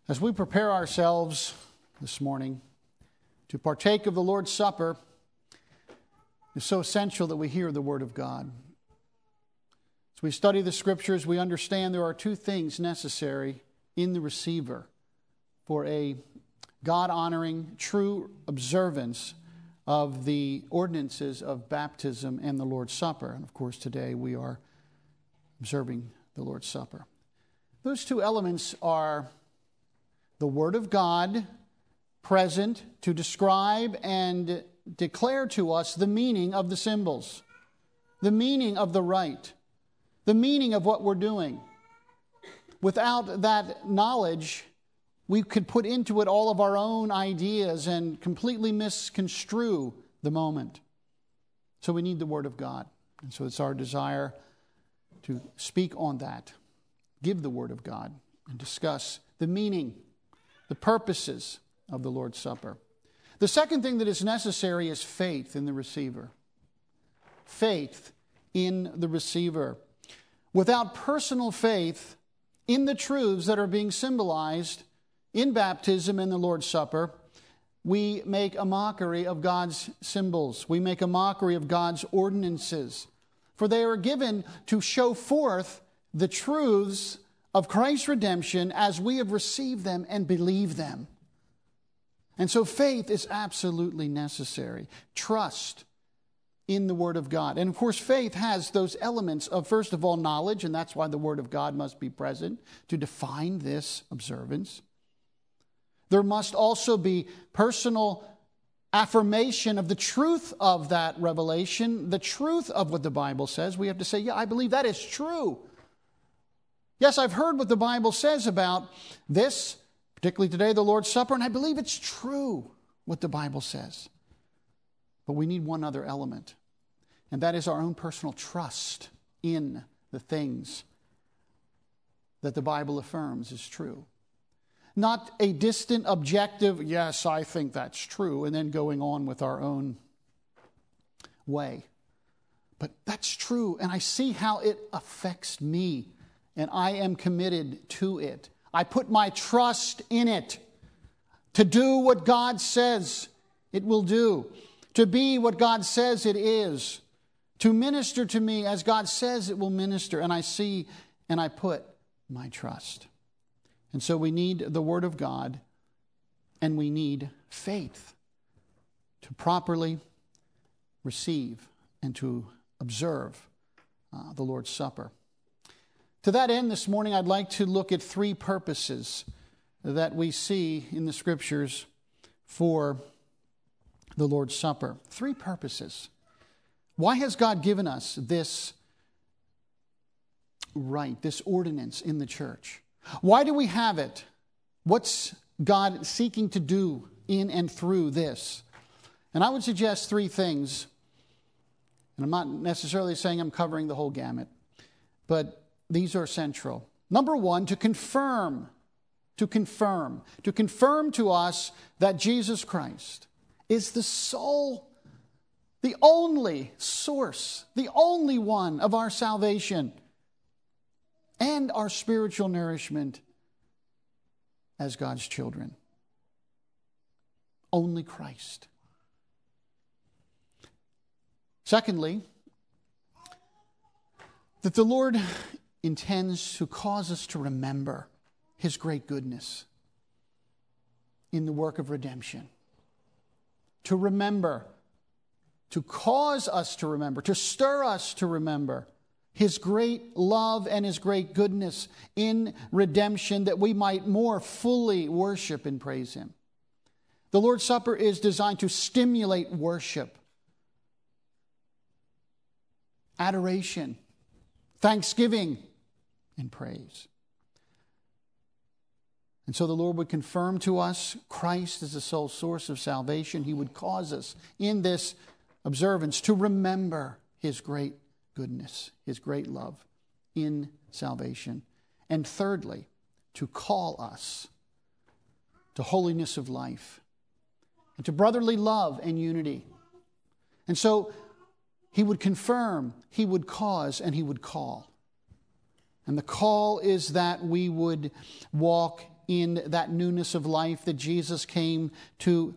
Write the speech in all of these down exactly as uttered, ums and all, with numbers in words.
As we prepare ourselves this morning to partake of the Lord's Supper, it's so essential that we hear the Word of God. As we study the Scriptures, we understand there are two things necessary in the receiver for a God-honoring, true observance of the ordinances of baptism and the Lord's Supper. And of course, today we are observing the Lord's Supper. Those two elements are the Word of God present to describe and declare to us the meaning of the symbols, the meaning of the rite, the meaning of what we're doing. Without that knowledge, we could put into it all of our own ideas and completely misconstrue the moment. So we need the Word of God. And so it's our desire to speak on that, give the Word of God, and discuss the meaning, the purposes of the Lord's Supper. The second thing that is necessary is faith in the receiver. Faith in the receiver. Without personal faith in the truths that are being symbolized in baptism and the Lord's Supper, we make a mockery of God's symbols. We make a mockery of God's ordinances. For they are given to show forth the truths of Christ's redemption as we have received them and believe them. And so faith is absolutely necessary. Trust in the Word of God. And of course, faith has those elements of, first of all, knowledge, and that's why the Word of God must be present to define this observance. There must also be personal affirmation of the truth of that revelation, the truth of what the Bible says. We have to say, yeah, I believe that is true. Yes, I've heard what the Bible says about this, particularly today, the Lord's Supper, and I believe it's true what the Bible says. But we need one other element, and that is our own personal trust in the things that the Bible affirms is true. Not a distant, objective, yes, I think that's true, and then going on with our own way. But that's true, and I see how it affects me, and I am committed to it. I put my trust in it to do what God says it will do, to be what God says it is, to minister to me as God says it will minister, and I see and I put my trust. And so we need the Word of God, and we need faith to properly receive and to observe uh, the Lord's Supper. To that end, this morning, I'd like to look at three purposes that we see in the Scriptures for the Lord's Supper. Three purposes. Why has God given us this rite, this ordinance in the church? Why do we have it? What's God seeking to do in and through this? And I would suggest three things. And I'm not necessarily saying I'm covering the whole gamut, but these are central. Number one, to confirm, to confirm, to confirm to us that Jesus Christ is the sole, the only source, the only one of our salvation and our spiritual nourishment as God's children. Only Christ. Secondly, that the Lord intends to cause us to remember His great goodness in the work of redemption. To remember, to cause us to remember, to stir us to remember His great love and His great goodness in redemption, that we might more fully worship and praise Him. The Lord's Supper is designed to stimulate worship, adoration, thanksgiving, and praise. And so the Lord would confirm to us Christ is the sole source of salvation. He would cause us in this observance to remember His great goodness, His great love in salvation. And thirdly, to call us to holiness of life and to brotherly love and unity. And so He would confirm, He would cause, and He would call. And the call is that we would walk in that newness of life that Jesus came to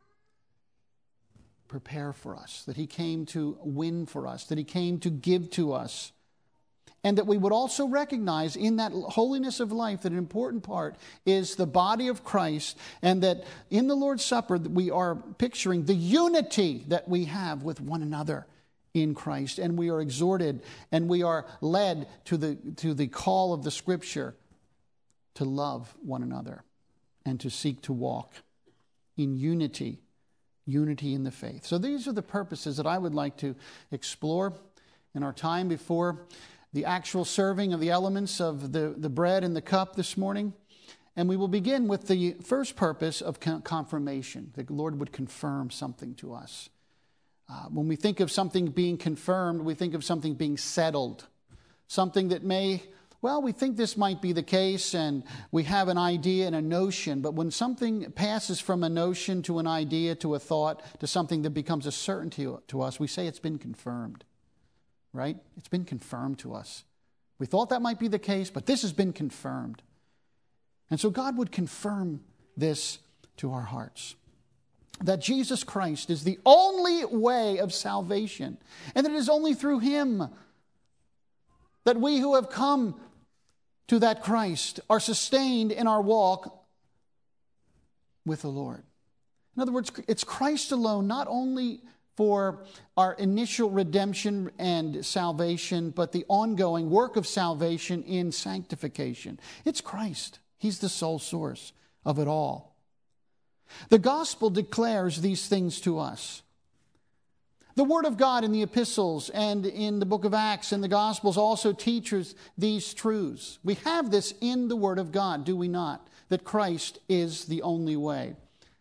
prepare for us, that he came to win for us, that he came to give to us. And that we would also recognize in that holiness of life that an important part is the body of Christ, and that in the Lord's Supper we are picturing the unity that we have with one another in Christ. And we are exhorted and we are led to the, to the call of the Scripture to love one another and to seek to walk in unity, unity in the faith. So these are the purposes that I would like to explore in our time before the actual serving of the elements of the, the bread and the cup this morning. And we will begin with the first purpose of confirmation. The Lord would confirm something to us. Uh, when we think of something being confirmed, we think of something being settled. Something that may, well, we think this might be the case and we have an idea and a notion. But when something passes from a notion to an idea to a thought to something that becomes a certainty to us, we say it's been confirmed. Right? It's been confirmed to us. We thought that might be the case, but this has been confirmed. And so God would confirm this to our hearts. That Jesus Christ is the only way of salvation. And that it is only through Him that we who have come to that Christ are sustained in our walk with the Lord. In other words, it's Christ alone, not only for our initial redemption and salvation, but the ongoing work of salvation in sanctification. It's Christ. He's the sole source of it all. The gospel declares these things to us. The Word of God in the epistles and in the book of Acts and the Gospels also teaches these truths. We have this in the Word of God, do we not? That Christ is the only way.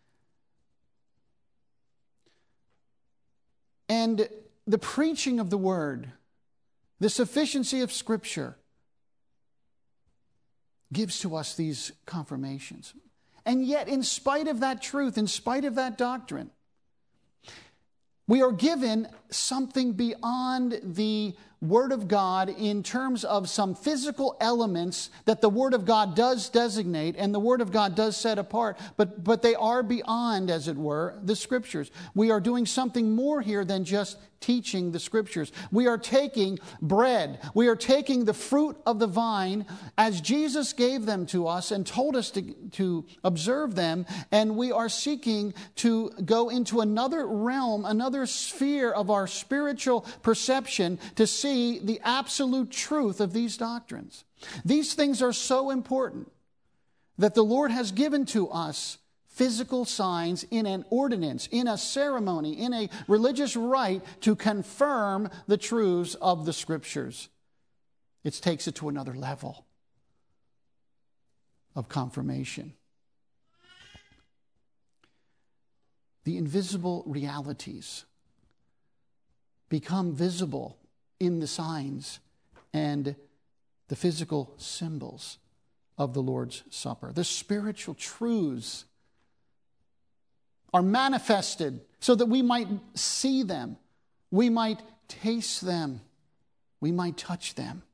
And the preaching of the Word, the sufficiency of Scripture, gives to us these confirmations. And yet, in spite of that truth, in spite of that doctrine, we are given something beyond the Word of God in terms of some physical elements that the Word of God does designate and the Word of God does set apart, but, but they are beyond, as it were, the Scriptures. We are doing something more here than just teaching the Scriptures. We are taking bread. We are taking the fruit of the vine as Jesus gave them to us and told us to, to observe them, and we are seeking to go into another realm, another sphere of our spiritual perception to see the absolute truth of these doctrines. These things are so important that the Lord has given to us physical signs in an ordinance, in a ceremony, in a religious rite to confirm the truths of the Scriptures. It takes it to another level of confirmation. The invisible realities become visible in the signs and the physical symbols of the Lord's Supper. The spiritual truths are manifested so that we might see them, we might taste them, we might touch them.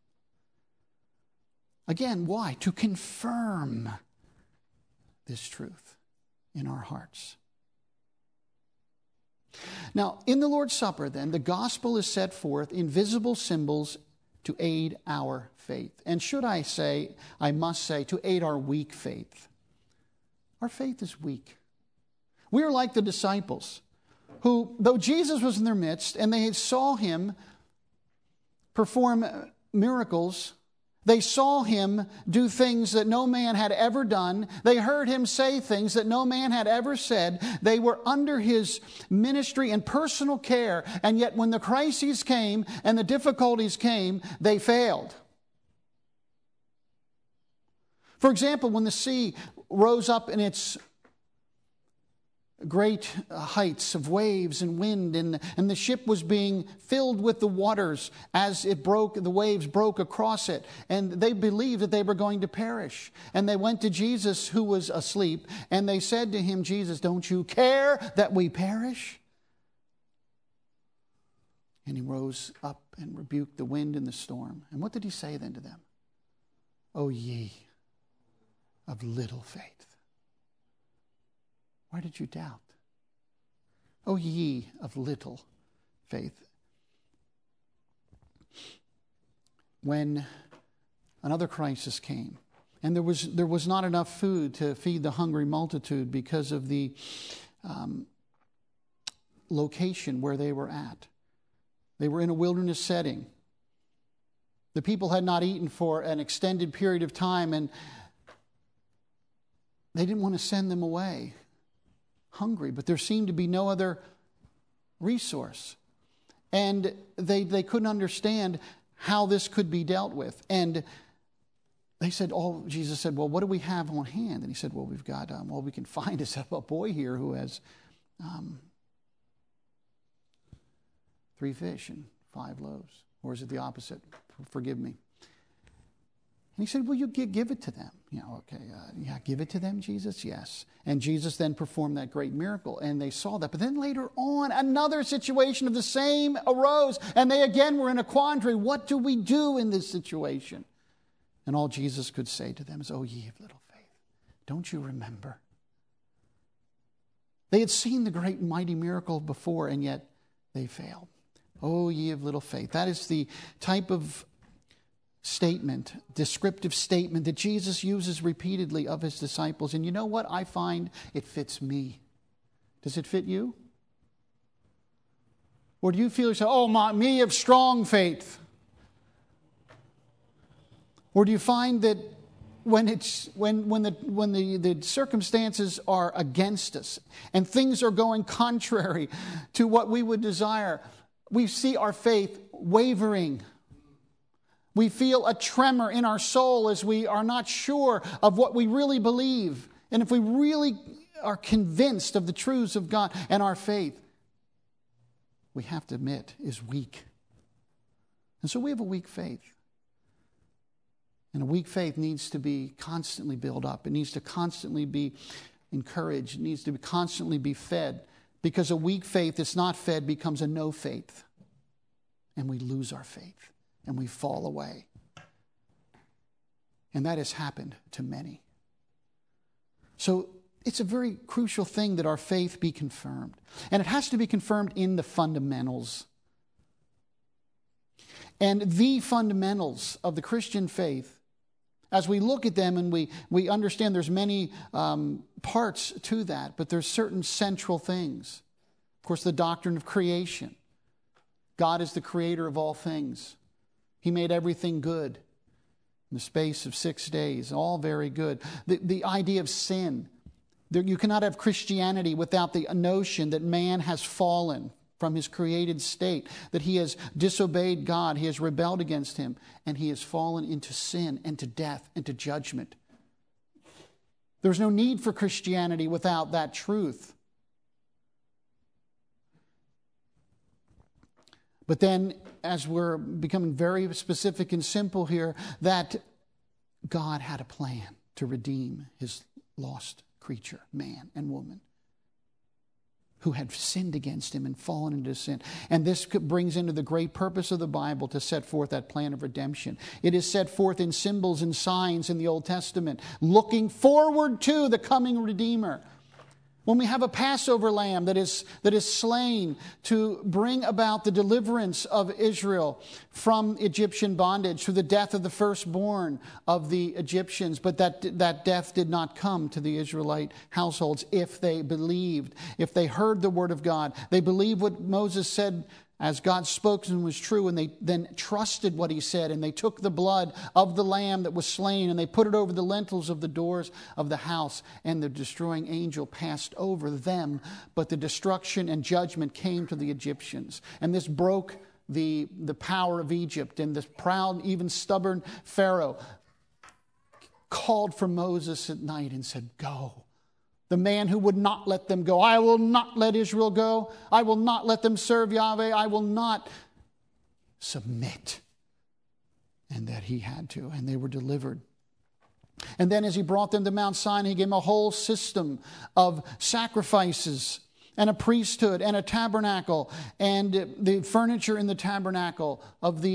Again, why? To confirm this truth in our hearts. Now, in the Lord's Supper, then, the gospel is set forth in visible symbols to aid our faith. And should I say, I must say, to aid our weak faith. Our faith is weak. We are like the disciples who, though Jesus was in their midst and they saw Him perform miracles, they saw Him do things that no man had ever done. They heard Him say things that no man had ever said. They were under His ministry and personal care. And yet when the crises came and the difficulties came, they failed. For example, when the sea rose up in its great heights of waves and wind, and, and the ship was being filled with the waters as it broke, the waves broke across it, and they believed that they were going to perish. And they went to Jesus, who was asleep, and they said to Him, Jesus, don't you care that we perish? And He rose up and rebuked the wind and the storm. And what did He say then to them? O ye of little faith. Why did you doubt? O ye of little faith. When another crisis came, and there was there was not enough food to feed the hungry multitude because of the um, location where they were at. They were in a wilderness setting. The people had not eaten for an extended period of time, and they didn't want to send them away hungry, but there seemed to be no other resource. And they, they couldn't understand how this could be dealt with. And they said, oh, Jesus said, well, what do we have on hand? And he said, well, we've got, um, all we can find is a boy here who has um, three fish and five loaves. Or is it the opposite? Forgive me. And he said, well, you give, give it to them. You know, okay, uh, yeah, give it to them, Jesus? Yes. And Jesus then performed that great miracle, and they saw that. But then later on, another situation of the same arose, and they again were in a quandary. What do we do in this situation? And all Jesus could say to them is, oh, ye of little faith, don't you remember? They had seen the great and mighty miracle before, and yet they failed. Oh, ye of little faith. That is the type of statement, descriptive statement that Jesus uses repeatedly of his disciples. And you know what? I find it fits me. Does it fit you? Or do you feel yourself, oh, my, me of strong faith? Or do you find that when it's when when the when the, the circumstances are against us and things are going contrary to what we would desire, we see our faith wavering? We feel a tremor in our soul as we are not sure of what we really believe. And if we really are convinced of the truths of God, and our faith, we have to admit, is weak. And so we have a weak faith. And a weak faith needs to be constantly built up. It needs to constantly be encouraged. It needs to be constantly be fed. Because a weak faith that's not fed becomes a no faith. And we lose our faith. And we fall away. And that has happened to many. So it's a very crucial thing that our faith be confirmed. And it has to be confirmed in the fundamentals. And the fundamentals of the Christian faith, as we look at them and we, we understand there's many um, parts to that, but there's certain central things. Of course, the doctrine of creation. God is the creator of all things. He made everything good in the space of six days, all very good. The, the idea of sin. There, you cannot have Christianity without the notion that man has fallen from his created state, that he has disobeyed God, he has rebelled against him, and he has fallen into sin and to death and to judgment. There's no need for Christianity without that truth. But then, as we're becoming very specific and simple here, that God had a plan to redeem his lost creature, man and woman, who had sinned against him and fallen into sin. And this brings into the great purpose of the Bible to set forth that plan of redemption. It is set forth in symbols and signs in the Old Testament, looking forward to the coming Redeemer. When we have a Passover lamb that is, that is slain to bring about the deliverance of Israel from Egyptian bondage through the death of the firstborn of the Egyptians, but that, that death did not come to the Israelite households if they believed, if they heard the word of God. They believed what Moses said as God spoke and was true, and they then trusted what he said, and they took the blood of the lamb that was slain, and they put it over the lintels of the doors of the house, and the destroying angel passed over them, but the destruction and judgment came to the Egyptians. And this broke the, the power of Egypt, and this proud, even stubborn Pharaoh called for Moses at night and said, "Go." The man who would not let them go. I will not let Israel go. I will not let them serve Yahweh. I will not submit. And that he had to. And they were delivered. And then as he brought them to Mount Sinai, he gave them a whole system of sacrifices and a priesthood and a tabernacle and the furniture in the tabernacle of the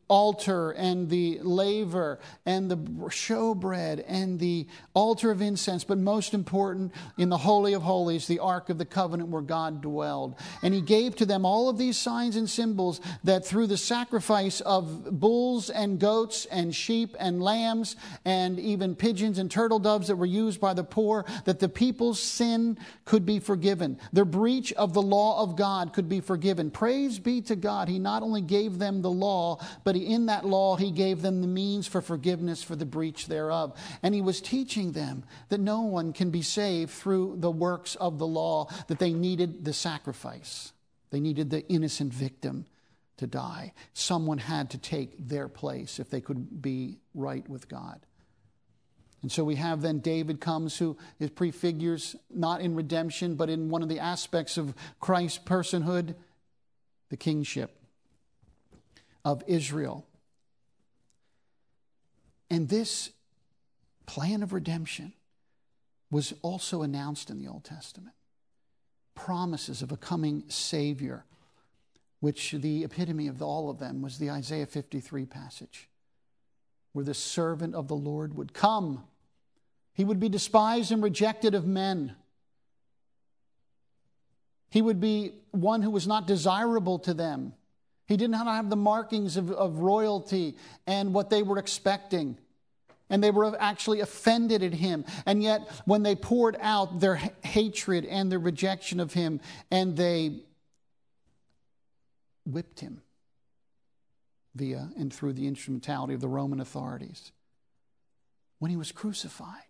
altar and the laver and the showbread and the altar of incense, but most important, in the Holy of Holies, the Ark of the Covenant where God dwelled. And he gave to them all of these signs and symbols that through the sacrifice of bulls and goats and sheep and lambs and even pigeons and turtle doves that were used by the poor, that the people's sin could be forgiven. Their breach of the law of God could be forgiven. Praise be to God. He not only gave them the law, but in that law he gave them the means for forgiveness for the breach thereof. And he was teaching them that no one can be saved through the works of the law, that they needed the sacrifice. They needed the innocent victim to die. Someone had to take their place if they could be right with God. And so we have then David comes, who is prefigures not in redemption, but in one of the aspects of Christ's personhood, the kingship of Israel. And this plan of redemption was also announced in the Old Testament. Promises of a coming Savior, which the epitome of all of them was the Isaiah fifty-three passage, where the servant of the Lord would come. He would be despised and rejected of men. He would be one who was not desirable to them. He did not have the markings of, of royalty and what they were expecting. And they were actually offended at him. And yet, when they poured out their ha- hatred and their rejection of him, and they whipped him via and through the instrumentality of the Roman authorities, when he was crucified,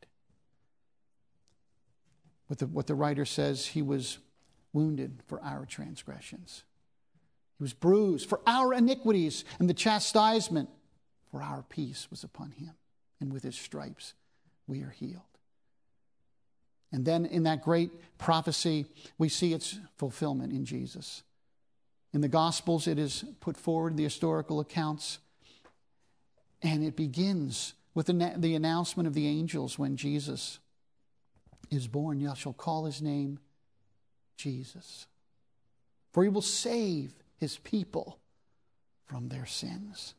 what the, what the writer says, he was wounded for our transgressions. He was bruised for our iniquities, and the chastisement for our peace was upon him. And with his stripes we are healed. And then in that great prophecy, we see its fulfillment in Jesus. In the Gospels, it is put forward, the historical accounts, and it begins with the, the announcement of the angels when Jesus is born. You shall call his name Jesus, for he will save his people from their sins.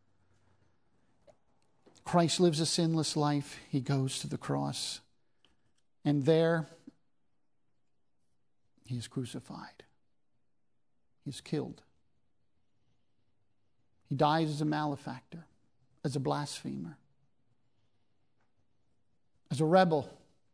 Christ lives a sinless life. He goes to the cross. And there, he is crucified. He is killed. He dies as a malefactor, as a blasphemer, as a rebel.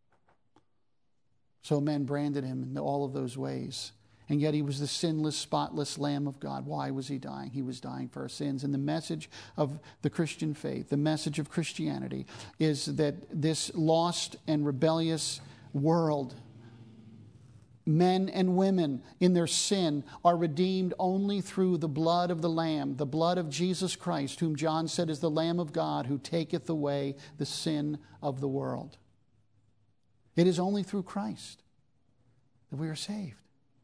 So men branded him in all of those ways. And yet he was the sinless, spotless Lamb of God. Why was he dying? He was dying for our sins. And the message of the Christian faith, the message of Christianity, is that this lost and rebellious world, men and women in their sin, are redeemed only through the blood of the Lamb, the blood of Jesus Christ, whom John said is the Lamb of God, who taketh away the sin of the world. It is only through Christ that we are saved.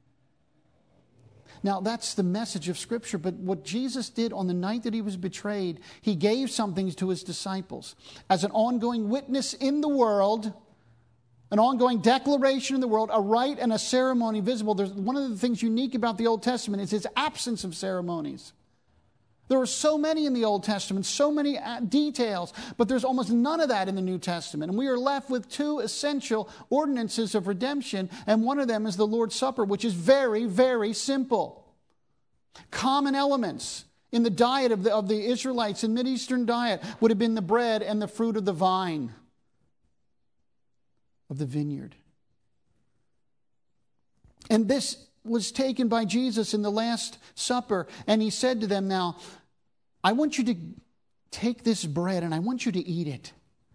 Now, that's the message of Scripture, but what Jesus did on the night that he was betrayed, he gave something to his disciples as an ongoing witness in the world, an ongoing declaration in the world, a rite and a ceremony visible. There's one of the things unique about the Old Testament is its absence of ceremonies. There are so many in the Old Testament, so many details, but there's almost none of that in the New Testament. And we are left with two essential ordinances of redemption, and one of them is the Lord's Supper, which is very, very simple. Common elements in the diet of the, of the Israelites in Mideastern diet would have been the bread and the fruit of the vine, of the vineyard. And this was taken by Jesus in the Last Supper, and he said to them, now, I want you to take this bread and I want you to eat it.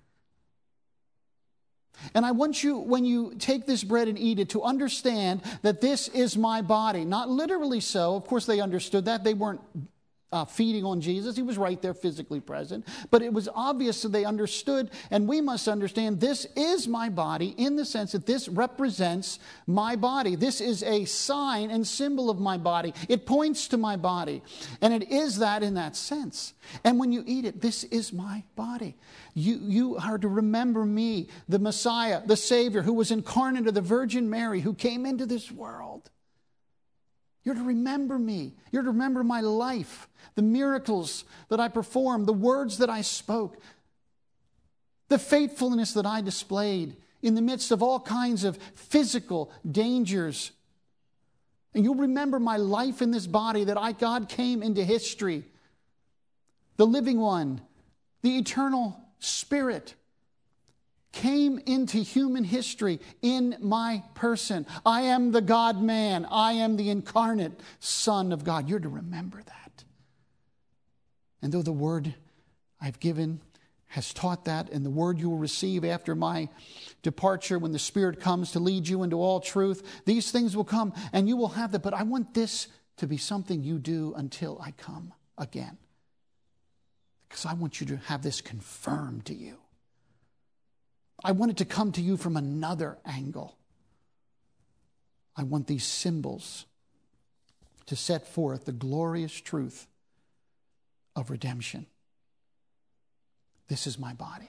And I want you, when you take this bread and eat it, to understand that this is my body. Not literally so. Of course, they understood that. They weren't uh, feeding on Jesus. He was right there physically present. But it was obvious that they understood, and we must understand this is my body in the sense that this represents my body. This is a sign and symbol of my body. It points to my body. And it is that in that sense. And when you eat it, this is my body. You, you are to remember me, the Messiah, the Savior, who was incarnate of the Virgin Mary, who came into this world You're to remember me. You're to remember my life, the miracles that I performed, the words that I spoke, the faithfulness that I displayed in the midst of all kinds of physical dangers. And you'll remember my life in this body, that I, God, came into history, the living one, the eternal Spirit, came into human history in my person. I am the God-man. I am the incarnate Son of God. You're to remember that. And though the word I've given has taught that, and the word you will receive after my departure when the Spirit comes to lead you into all truth, these things will come and you will have that. But I want this to be something you do until I come again, because I want you to have this confirmed to you. I want it to come to you from another angle. I want these symbols to set forth the glorious truth of redemption. This is my body.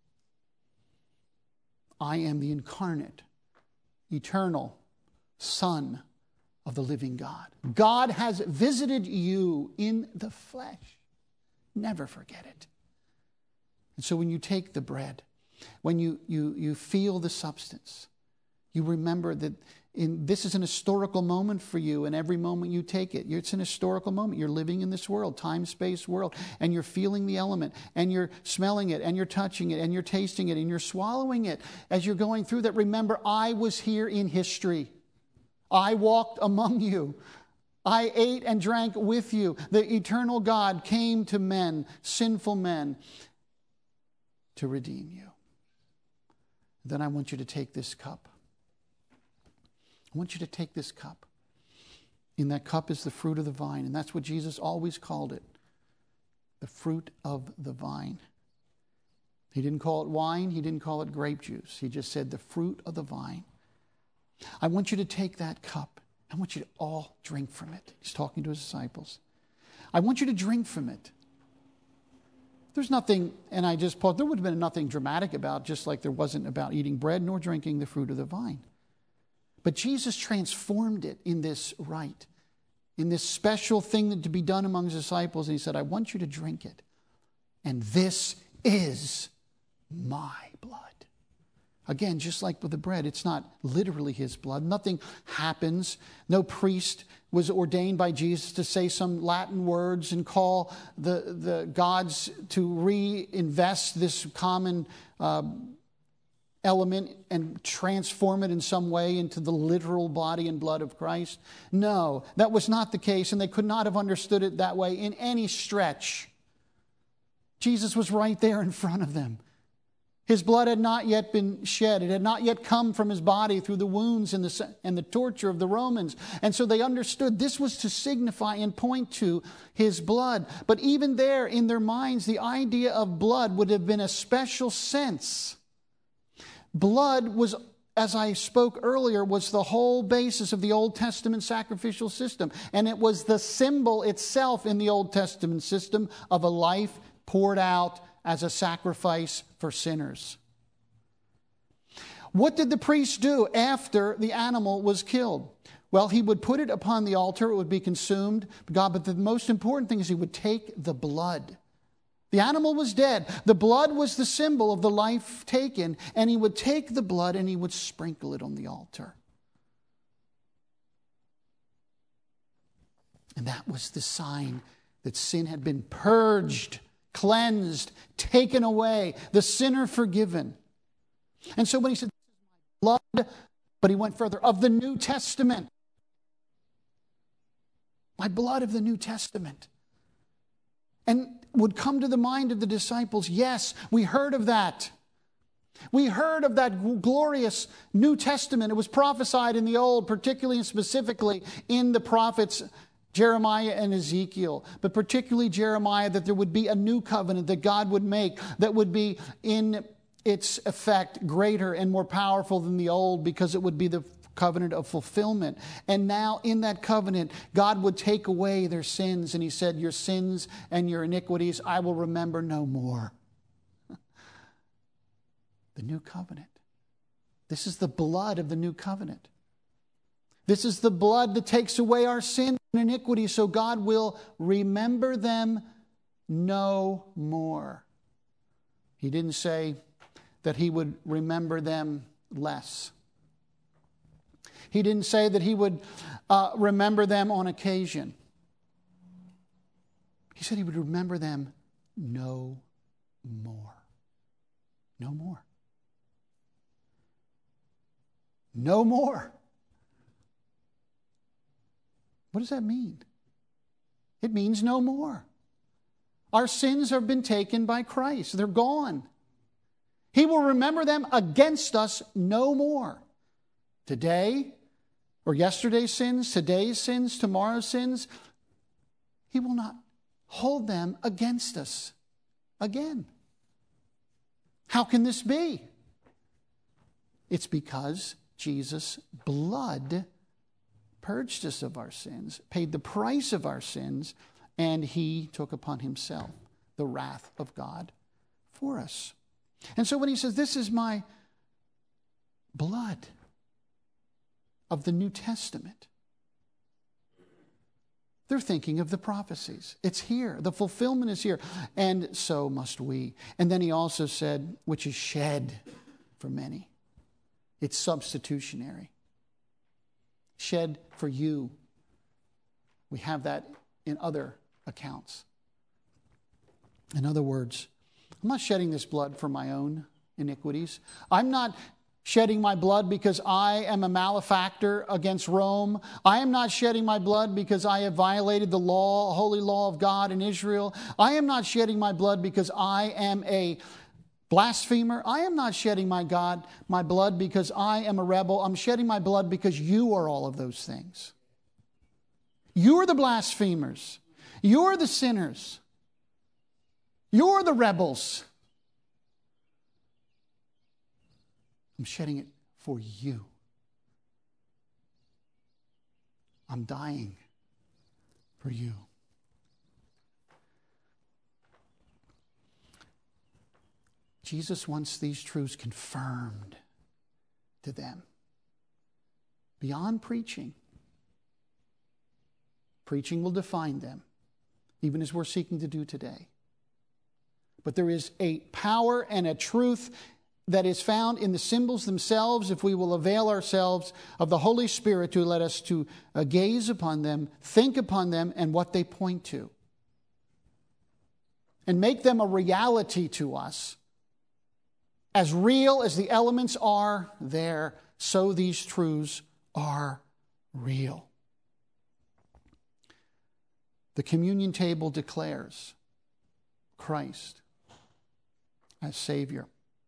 I am the incarnate, eternal Son of the living God. God has visited you in the flesh. Never forget it. And so when you take the bread, when you, you, you feel the substance, you remember that in, this is an historical moment for you, and every moment you take it, it's an historical moment. You're living in this world, time-space world, and you're feeling the element, and you're smelling it, and you're touching it, and you're tasting it, and you're swallowing it. As you're going through that, remember, I was here in history. I walked among you. I ate and drank with you. The eternal God came to men, sinful men, to redeem you. Then I want you to take this cup. I want you to take this cup. In that cup is the fruit of the vine, and that's what Jesus always called it, the fruit of the vine. He didn't call it wine. He didn't call it grape juice. He just said the fruit of the vine. I want you to take that cup. I want you to all drink from it. He's talking to his disciples. I want you to drink from it. There's nothing, and I just paused, there would have been nothing dramatic about, just like there wasn't about eating bread nor drinking the fruit of the vine. But Jesus transformed it in this rite, in this special thing that to be done among his disciples. And he said, I want you to drink it. And this is my blood. Again, just like with the bread, it's not literally his blood. Nothing happens. No priest was ordained by Jesus to say some Latin words and call the, the gods to reinvest this common uh, element and transform it in some way into the literal body and blood of Christ. No, that was not the case, and they could not have understood it that way in any stretch. Jesus was right there in front of them. His blood had not yet been shed. It had not yet come from his body through the wounds and the, and the torture of the Romans. And so they understood this was to signify and point to his blood. But even there, in their minds, the idea of blood would have been a special sense. Blood was, as I spoke earlier, was the whole basis of the Old Testament sacrificial system. And it was the symbol itself in the Old Testament system of a life poured out as a sacrifice for sinners. What did the priest do after the animal was killed? Well, he would put it upon the altar. It would be consumed. God, but the most important thing is he would take the blood. The animal was dead. The blood was the symbol of the life taken. And he would take the blood and he would sprinkle it on the altar. And that was the sign that sin had been purged, cleansed, taken away, the sinner forgiven. And so when he said, blood, but he went further, of the New Testament. My blood of the New Testament. And would come to the mind of the disciples, yes, we heard of that. We heard of that glorious New Testament. It was prophesied in the Old, particularly and specifically in the prophets Jeremiah and Ezekiel, but particularly Jeremiah, that there would be a new covenant that God would make that would be in its effect greater and more powerful than the old, because it would be the covenant of fulfillment. And now in that covenant, God would take away their sins. And he said, your sins and your iniquities I will remember no more. The new covenant. This is the blood of the new covenant. This is the blood that takes away our sin and iniquity, so God will remember them no more. He didn't say that he would remember them less. He didn't say that he would uh, remember them on occasion. He said he would remember them no more. No more. No more. What does that mean? It means no more. Our sins have been taken by Christ. They're gone. He will remember them against us no more. Today, or yesterday's sins, today's sins, tomorrow's sins, he will not hold them against us again. How can this be? It's because Jesus' blood purged us of our sins, paid the price of our sins, and he took upon himself the wrath of God for us. And so when he says, this is my blood of the New Testament, they're thinking of the prophecies. It's here. The fulfillment is here. And so must we. And then he also said, which is shed for many. It's substitutionary. Shed for you. We have that in other accounts. In other words, I'm not shedding this blood for my own iniquities. I'm not shedding my blood because I am a malefactor against Rome. I am not shedding my blood because I have violated the law, holy law of God in Israel. I am not shedding my blood because I am a blasphemer. I am not shedding my God, my blood because I am a rebel. I'm shedding my blood because you are all of those things. You're the blasphemers. You're the sinners. You're the rebels. I'm shedding it for you. I'm dying for you. Jesus wants these truths confirmed to them. Beyond preaching. Preaching will define them, even as we're seeking to do today. But there is a power and a truth that is found in the symbols themselves if we will avail ourselves of the Holy Spirit to let us to uh, gaze upon them, think upon them, and what they point to. And make them a reality to us. As real as the elements are there, so these truths are real. The communion table declares Christ as Savior.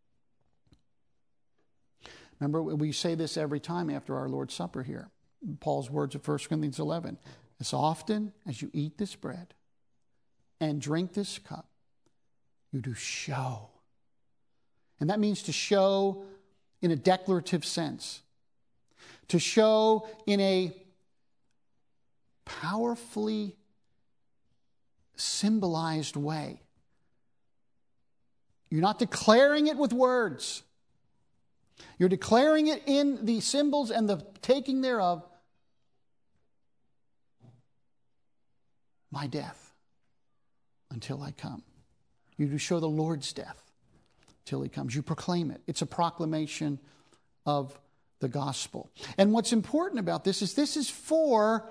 Remember, we say this every time after our Lord's Supper here. Paul's words of First Corinthians eleven. As often as you eat this bread and drink this cup, you do show. And that means to show in a declarative sense. To show in a powerfully symbolized way. You're not declaring it with words. You're declaring it in the symbols and the taking thereof. My death until I come. You do show the Lord's death till he comes. You proclaim it. It's a proclamation of the gospel. And what's important about this is this is for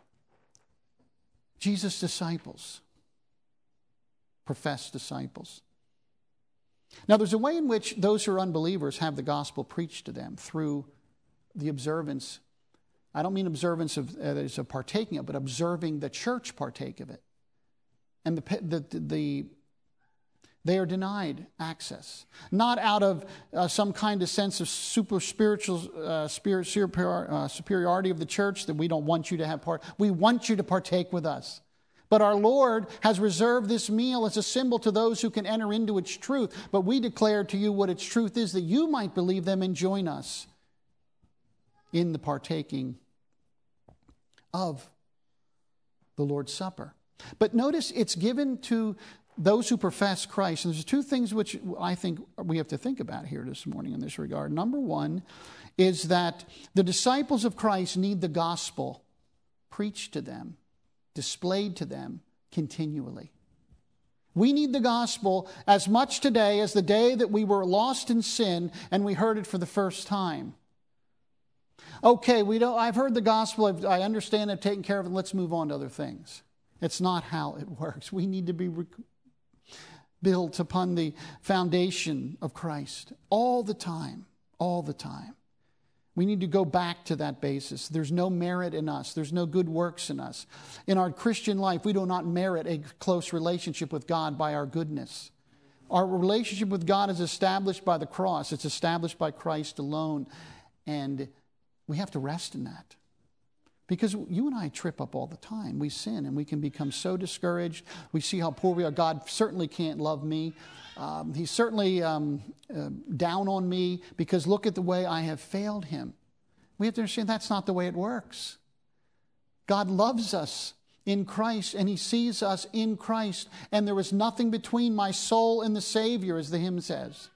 Jesus' disciples, professed disciples. Now, there's a way in which those who are unbelievers have the gospel preached to them through the observance. I don't mean observance of uh, that is of partaking of, but observing the church partake of it. And the the, the they are denied access, not out of uh, some kind of sense of super spiritual uh, spirit superior, uh, superiority of the church that we don't want you to have part. We want you to partake with us. But our Lord has reserved this meal as a symbol to those who can enter into its truth. But we declare to you what its truth is, that you might believe them and join us in the partaking of the Lord's Supper. But notice it's given to those who profess Christ, and there's two things which I think we have to think about here this morning in this regard. Number one is that the disciples of Christ need the gospel preached to them, displayed to them continually. We need the gospel as much today as the day that we were lost in sin and we heard it for the first time. Okay, we don't, I've heard the gospel, I've, I understand, I've taken care of it, let's move on to other things. It's not how it works. We need to be re- built upon the foundation of Christ all the time, all the time. We need to go back to that basis. There's no merit in us. There's no good works in us. In our Christian life, we do not merit a close relationship with God by our goodness. Our relationship with God is established by the cross. It's established by Christ alone. And we have to rest in that. Because you and I trip up all the time. We sin and we can become so discouraged. We see how poor we are. God certainly can't love me. Um, he's certainly um, uh, down on me because look at the way I have failed him. We have to understand that's not the way it works. God loves us in Christ and he sees us in Christ. And there is nothing between my soul and the Savior, as the hymn says.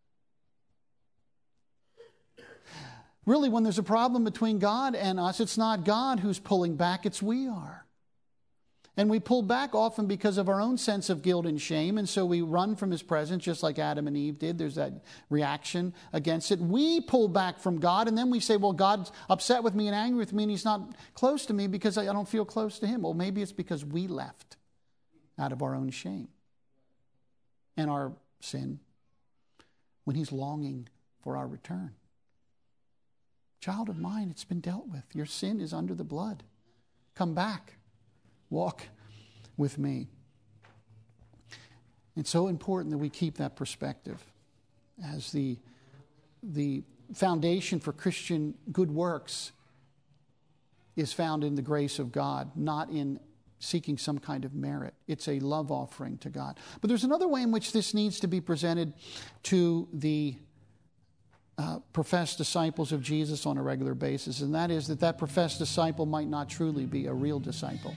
Really, when there's a problem between God and us, it's not God who's pulling back, it's we are. And we pull back often because of our own sense of guilt and shame, and so we run from his presence just like Adam and Eve did. There's that reaction against it. We pull back from God, and then we say, well, God's upset with me and angry with me, and he's not close to me because I don't feel close to him. Well, maybe it's because we left out of our own shame and our sin when he's longing for our return. Child of mine, it's been dealt with. Your sin is under the blood. Come back. Walk with me. It's so important that we keep that perspective as the, the foundation for Christian good works is found in the grace of God, not in seeking some kind of merit. It's a love offering to God. But there's another way in which this needs to be presented to the Uh, professed disciples of Jesus on a regular basis, and that is that that professed disciple might not truly be a real disciple.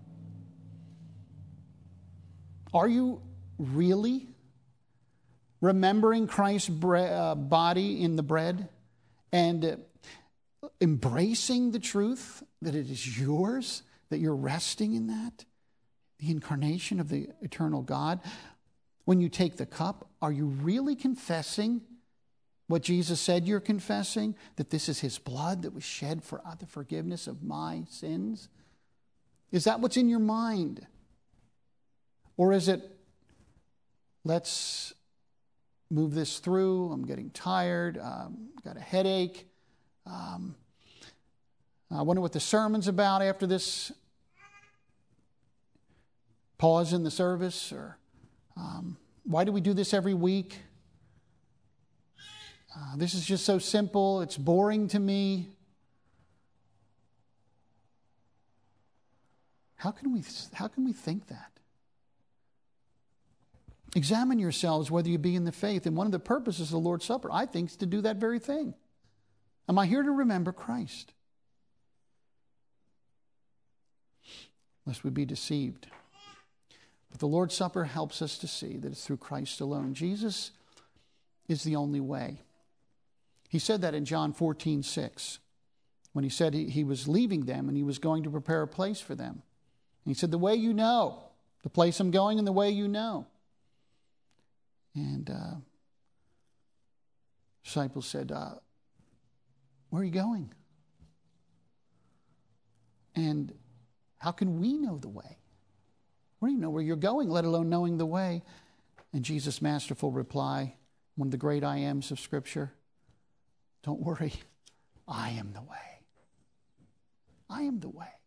Are you really remembering Christ's bre- uh, body in the bread and uh, embracing the truth that it is yours, that you're resting in that, the incarnation of the eternal God? When you take the cup, are you really confessing what Jesus said you're confessing? That this is his blood that was shed for the forgiveness of my sins? Is that what's in your mind? Or is it, let's move this through, I'm getting tired, um, got a headache, um, I wonder what the sermon's about after this pause in the service, or um, why do we do this every week? Uh, this is just so simple. It's boring to me. How can we, how can we think that? Examine yourselves whether you be in the faith. And one of the purposes of the Lord's Supper, I think, is to do that very thing. Am I here to remember Christ? Lest we be deceived. But the Lord's Supper helps us to see that it's through Christ alone. Jesus is the only way. He said that in John fourteen six, when he said he, he was leaving them and he was going to prepare a place for them. And he said, the way you know, the place I'm going and the way you know. And uh, disciples said, uh, where are you going? And how can we know the way? We don't even know where you're going, let alone knowing the way. And Jesus' masterful reply, one of the great I ams of Scripture, don't worry, I am the way. I am the way.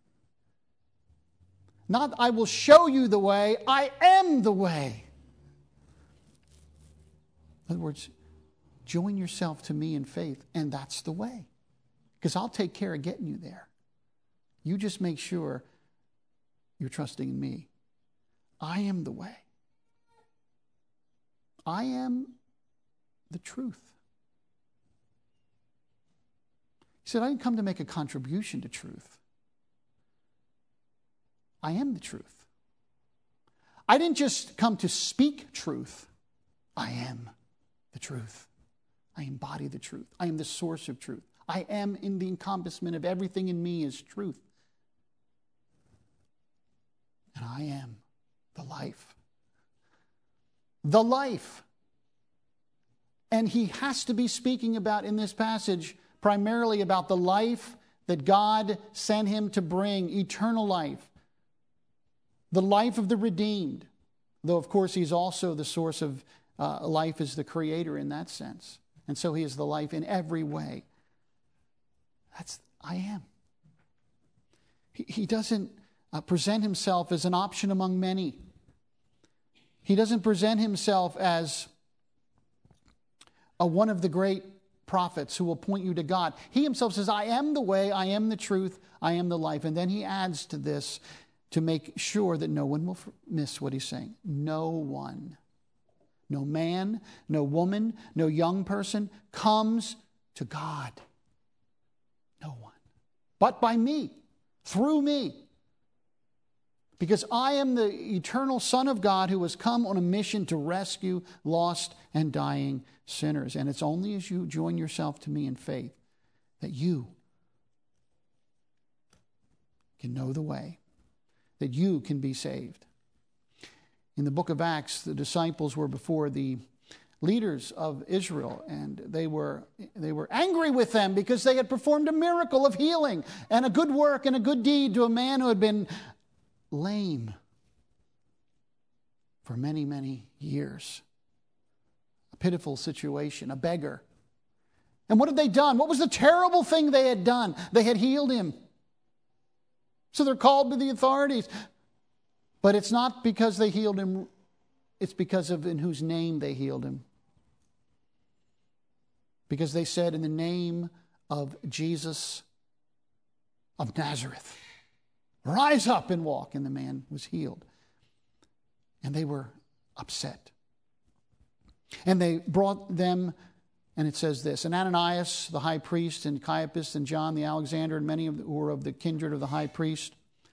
Not I will show you the way, I am the way. In other words, join yourself to me in faith, and that's the way. Because I'll take care of getting you there. You just make sure you're trusting in me. I am the way. I am the truth. He said, I didn't come to make a contribution to truth. I am the truth. I didn't just come to speak truth. I am the truth. I embody the truth. I am the source of truth. I am in the encompassment of everything in me is truth. And I am the life. The life. And he has to be speaking about in this passage primarily about the life that God sent him to bring, eternal life. The life of the redeemed. Though, of course, he's also the source of uh, life as the creator in that sense. And so he is the life in every way. That's, I am. He, he doesn't uh, present himself as an option among many. He doesn't present himself as a, one of the great prophets who will point you to God. He himself says, I am the way, I am the truth, I am the life. And then he adds to this to make sure that no one will miss what he's saying. No one, no man, no woman, no young person comes to God. No one. But by me, through me. Because I am the eternal Son of God who has come on a mission to rescue lost and dying sinners. And it's only as you join yourself to me in faith that you can know the way, that you can be saved. In the book of Acts, the disciples were before the leaders of Israel, and they were they were angry with them because they had performed a miracle of healing and a good work and a good deed to a man who had been lame for many, many years. A pitiful situation, a beggar. And what had they done? What was the terrible thing they had done? They had healed him. So they're called to the authorities. But it's not because they healed him, it's because of in whose name they healed him. Because they said, in the name of Jesus of Nazareth, rise up and walk. And the man was healed. And they were upset. And they brought them, and it says this, and Ananias, the high priest, and Caiaphas, and John the Alexander, and many of the, who were of the kindred of the high priest,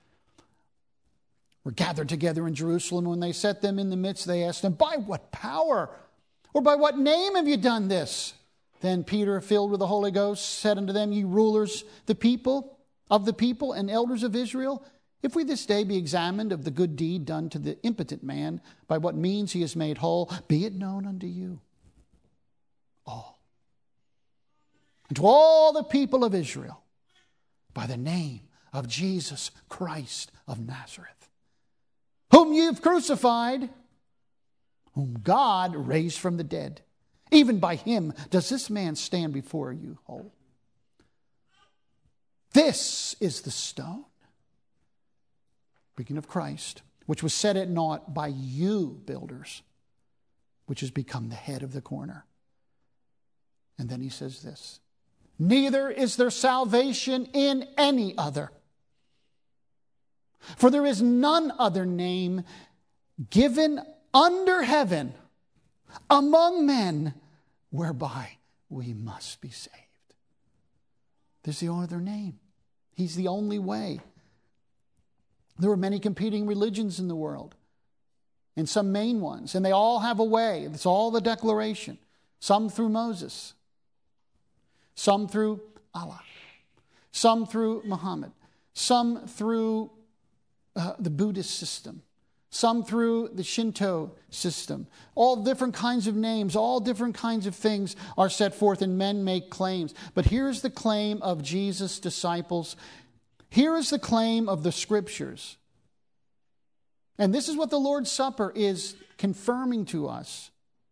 were gathered together in Jerusalem. When they set them in the midst, they asked them, by what power or by what name have you done this? Then Peter, filled with the Holy Ghost, said unto them, ye rulers, the people of the people and elders of Israel, if we this day be examined of the good deed done to the impotent man, by what means he is made whole, be it known unto you all, and to all the people of Israel, by the name of Jesus Christ of Nazareth, whom you've crucified, whom God raised from the dead. Even by him does this man stand before you whole. This is the stone, speaking of Christ, which was set at naught by you builders, which has become the head of the corner. And then he says this, neither is there salvation in any other. For there is none other name given under heaven among men whereby we must be saved. There's the other name. He's the only way. There are many competing religions in the world, and some main ones, and they all have a way. It's all the declaration. Some through Moses, some through Allah, some through Muhammad, some through uh, the Buddhist system, some through the Shinto system. All different kinds of names, all different kinds of things are set forth, and men make claims. But here's the claim of Jesus' disciples. Here is the claim of the Scriptures. And this is what the Lord's Supper is confirming to us.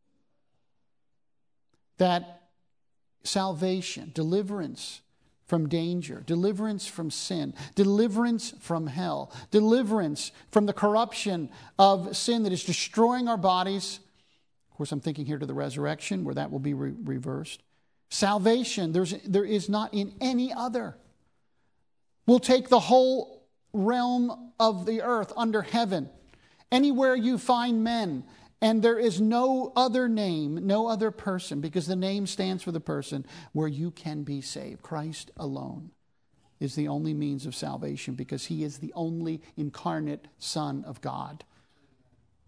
That salvation, deliverance from danger, deliverance from sin, deliverance from hell, deliverance from the corruption of sin that is destroying our bodies. Of course, I'm thinking here to the resurrection, where that will be re- reversed. Salvation, there's, there is not in any other. We'll take the whole realm of the earth under heaven. Anywhere you find men, and there is no other name, no other person, because the name stands for the person, where you can be saved. Christ alone is the only means of salvation, because he is the only incarnate Son of God.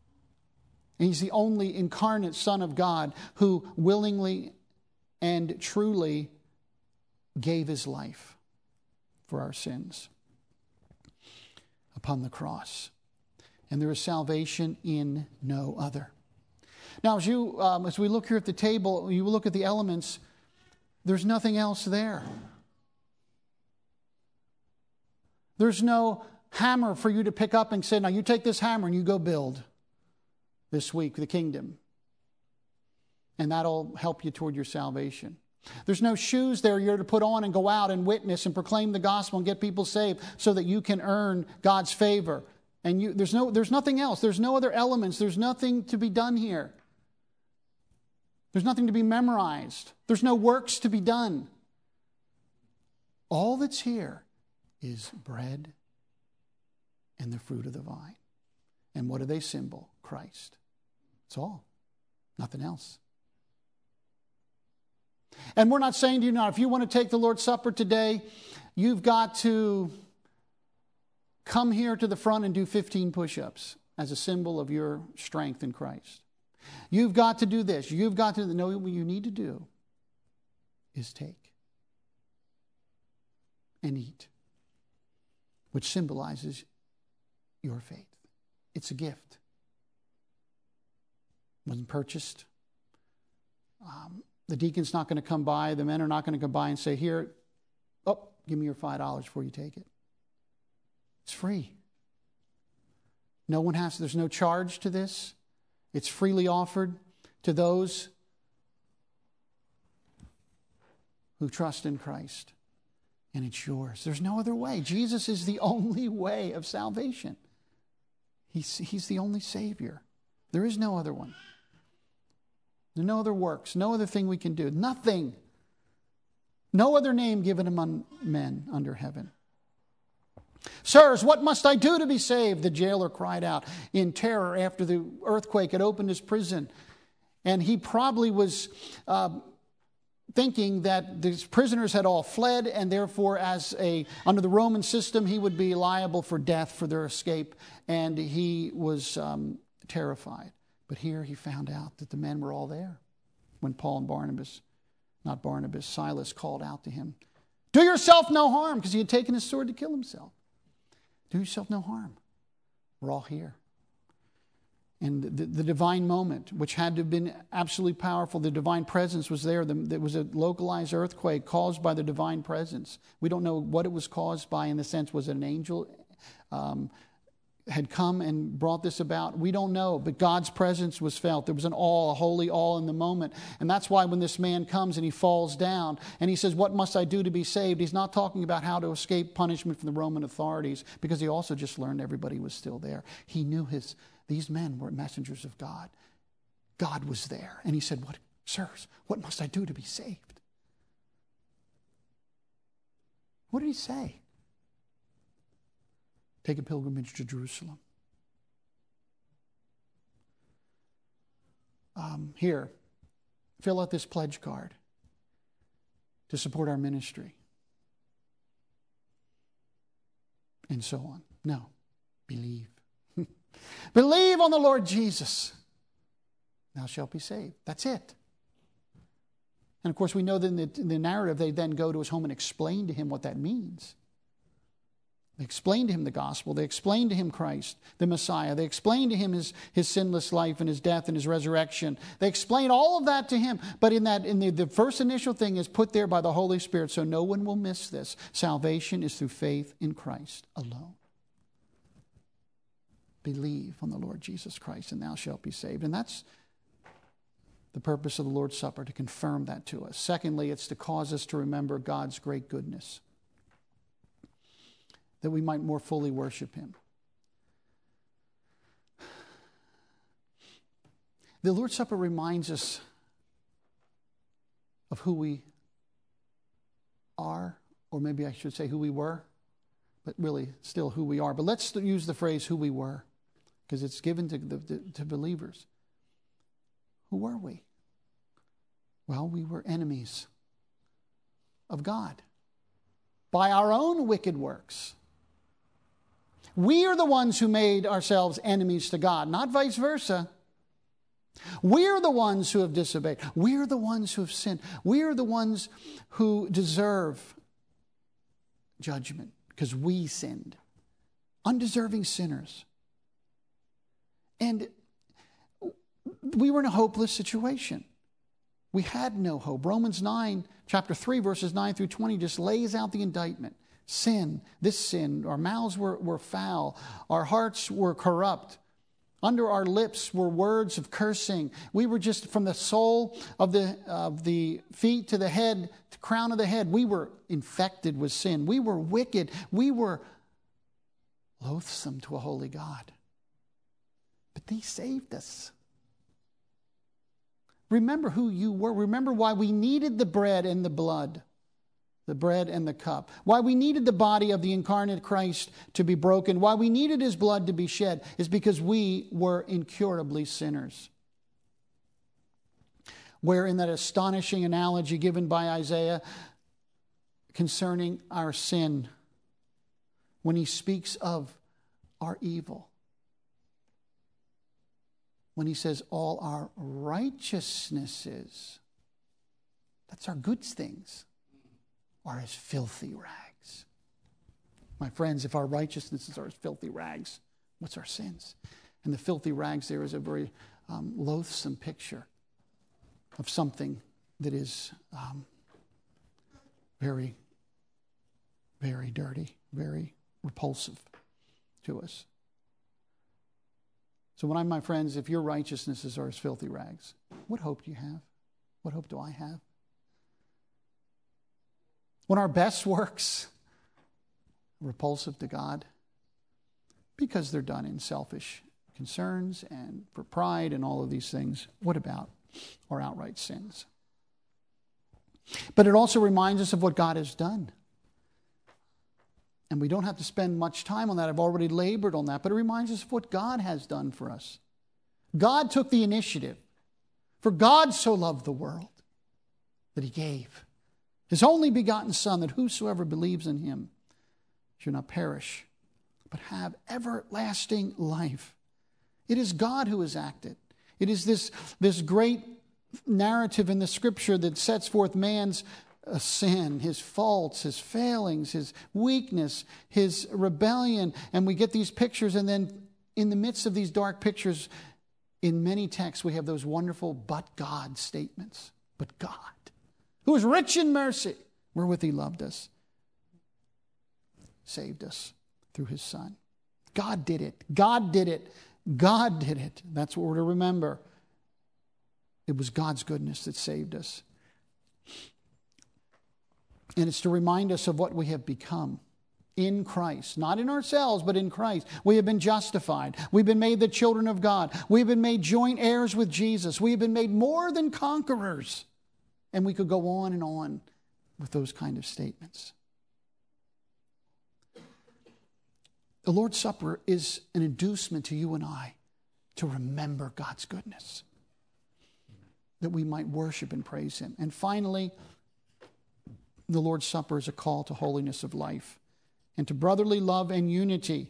And he's the only incarnate Son of God who willingly and truly gave his life for our sins upon the cross. And there is salvation in no other. Now, as you, um, as we look here at the table, you look at the elements, there's nothing else there. There's no hammer for you to pick up and say, now you take this hammer and you go build this week the kingdom. And that'll help you toward your salvation. There's no shoes there you're to put on and go out and witness and proclaim the gospel and get people saved so that you can earn God's favor. And you, there's no, there's nothing else. There's no other elements. There's nothing to be done here. There's nothing to be memorized. There's no works to be done. All that's here is bread and the fruit of the vine. And what do they symbol? Christ. That's all. Nothing else. And we're not saying to you now, if you want to take the Lord's Supper today, you've got to come here to the front and do fifteen push-ups as a symbol of your strength in Christ. You've got to do this. You've got to know what you need to do is take and eat, which symbolizes your faith. It's a gift. It wasn't purchased. Um, the deacon's not going to come by. The men are not going to come by and say, here, oh, give me your five dollars before you take it. It's free. No one has, there's no charge to this. It's freely offered to those who trust in Christ. And it's yours. There's no other way. Jesus is the only way of salvation. He's, he's the only Savior. There is no other one. There are no other works, no other thing we can do. Nothing. No other name given among men under heaven. Sirs, what must I do to be saved? The jailer cried out in terror after the earthquake had opened his prison. And he probably was uh, thinking that the prisoners had all fled, and therefore, as a under the Roman system, he would be liable for death for their escape. And he was um, terrified. But here he found out that the men were all there when Paul and Barnabas, not Barnabas, Silas called out to him, do yourself no harm, because he had taken his sword to kill himself. Do yourself no harm. We're all here. And the, the divine moment, which had to have been absolutely powerful, the divine presence was there. There was a localized earthquake caused by the divine presence. We don't know what it was caused by in the sense, was it an angel um, had come and brought this about? We don't know, but God's presence was felt. There was an awe, a holy awe in the moment. And that's why when this man comes and he falls down and he says, what must I do to be saved? He's not talking about how to escape punishment from the Roman authorities, because he also just learned everybody was still there. He knew his these men were messengers of God. God was there. And he said, "What, sirs, what must I do to be saved?" What did he say? Take a pilgrimage to Jerusalem. Um, here, fill out this pledge card to support our ministry. And so on. No, believe. Believe on the Lord Jesus. Thou shalt be saved. That's it. And of course, we know that in the, in the narrative, they then go to his home and explain to him what that means. They explain to him the gospel. They explain to him Christ, the Messiah. They explain to him his, his sinless life and his death and his resurrection. They explain all of that to him. But in that, in the, the first initial thing is put there by the Holy Spirit, so no one will miss this. Salvation is through faith in Christ alone. Believe on the Lord Jesus Christ, and thou shalt be saved. And that's the purpose of the Lord's Supper, to confirm that to us. Secondly, it's to cause us to remember God's great goodness, that we might more fully worship him. The Lord's Supper reminds us of who we are, or maybe I should say who we were, but really still who we are. But let's use the phrase who we were, because it's given to, the, to believers. Who were we? Well, we were enemies of God by our own wicked works. We are the ones who made ourselves enemies to God, not vice versa. We're the ones who have disobeyed. We're the ones who have sinned. We're the ones who deserve judgment because we sinned. Undeserving sinners. And we were in a hopeless situation. We had no hope. Romans nine, chapter three, verses nine through twenty just lays out the indictment. Sin, this sin, our mouths were, were foul. Our hearts were corrupt. Under our lips were words of cursing. We were just from the sole of the, of the feet to the head, the crown of the head. We were infected with sin. We were wicked. We were loathsome to a holy God. But He saved us. Remember who you were. Remember why we needed the bread and the blood, the bread and the cup. Why we needed the body of the incarnate Christ to be broken. Why we needed His blood to be shed is because we were incurably sinners. Where in that astonishing analogy given by Isaiah concerning our sin, when he speaks of our evil, when he says all our righteousnesses, that's our good things, are as filthy rags. My friends, if our righteousnesses are as filthy rags, what's our sins? And the filthy rags there is a very um, loathsome picture of something that is um, very, very dirty, very repulsive to us. So when I'm, my friends, if your righteousnesses are as filthy rags, what hope do you have? What hope do I have? When our best works are repulsive to God because they're done in selfish concerns and for pride and all of these things, what about our outright sins? But it also reminds us of what God has done. And we don't have to spend much time on that. I've already labored on that. But it reminds us of what God has done for us. God took the initiative. For God so loved the world that He gave His only begotten Son, that whosoever believes in Him should not perish, but have everlasting life. It is God who has acted. It is this, this great narrative in the Scripture that sets forth man's a sin, his faults, his failings, his weakness, his rebellion. And we get these pictures, and then in the midst of these dark pictures, in many texts, we have those wonderful but God statements. But God, who is rich in mercy, wherewith He loved us, saved us through His Son. God did it. God did it. God did it. That's what we're to remember. It was God's goodness that saved us. And it's to remind us of what we have become in Christ. Not in ourselves, but in Christ. We have been justified. We've been made the children of God. We've been made joint heirs with Jesus. We have been made more than conquerors. And we could go on and on with those kind of statements. The Lord's Supper is an inducement to you and I to remember God's goodness, that we might worship and praise Him. And finally, the Lord's Supper is a call to holiness of life and to brotherly love and unity.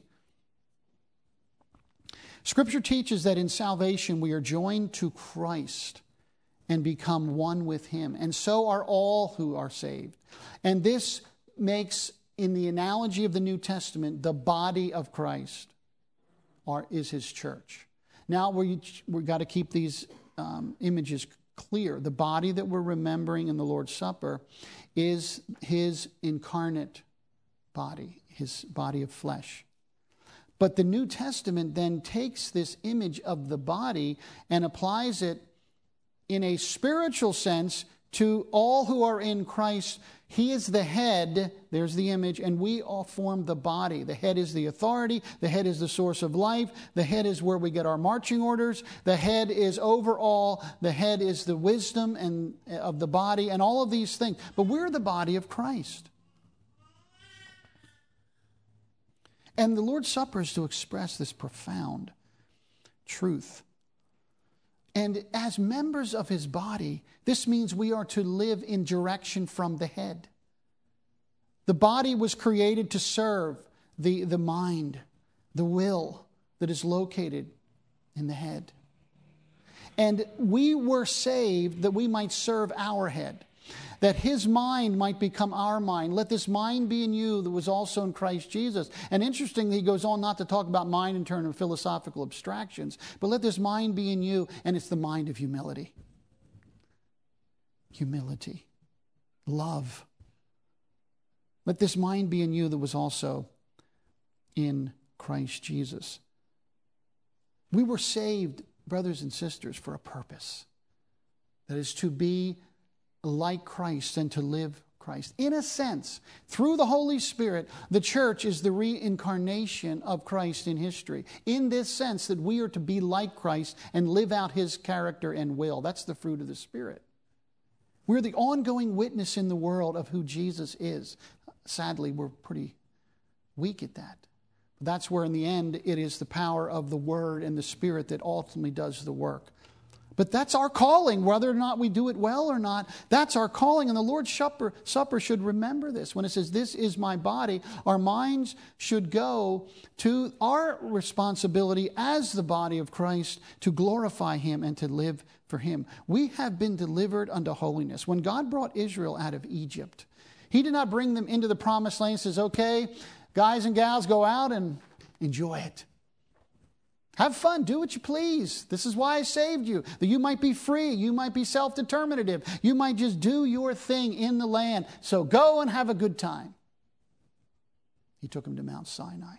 Scripture teaches that in salvation we are joined to Christ and become one with Him. And so are all who are saved. And this makes, in the analogy of the New Testament, the body of Christ are, is His church. Now we, we've got to keep these um, images clear. The body that we're remembering in the Lord's Supper is His incarnate body, His body of flesh. But the New Testament then takes this image of the body and applies it in a spiritual sense to all who are in Christ. He is the head, there's the image, and we all form the body. The head is the authority, the head is the source of life, the head is where we get our marching orders, the head is over all, the head is the wisdom and of the body, and all of these things. But we're the body of Christ. And the Lord's Supper is to express this profound truth. And as members of His body, this means we are to live in direction from the head. The body was created to serve the, the mind, the will that is located in the head. And we were saved that we might serve our head, that his mind might become our mind. Let this mind be in you that was also in Christ Jesus. And interestingly, he goes on not to talk about mind in terms of philosophical abstractions, but let this mind be in you, and it's the mind of humility. Humility. Love. Let this mind be in you that was also in Christ Jesus. We were saved, brothers and sisters, for a purpose. That is to be like Christ and to live Christ. In a sense, through the Holy Spirit, the church is the reincarnation of Christ in history. In this sense that we are to be like Christ and live out his character and will. That's the fruit of the Spirit. We're the ongoing witness in the world of who Jesus is. Sadly, we're pretty weak at that. That's where in the end it is the power of the Word and the Spirit that ultimately does the work. But that's our calling, whether or not we do it well or not. That's our calling. And the Lord's Supper, Supper should remember this. When it says, this is my body, our minds should go to our responsibility as the body of Christ to glorify him and to live for him. We have been delivered unto holiness. When God brought Israel out of Egypt, he did not bring them into the promised land and says, okay, guys and gals, go out and enjoy it. Have fun. Do what you please. This is why I saved you. That you might be free. You might be self-determinative. You might just do your thing in the land. So go and have a good time. He took them to Mount Sinai.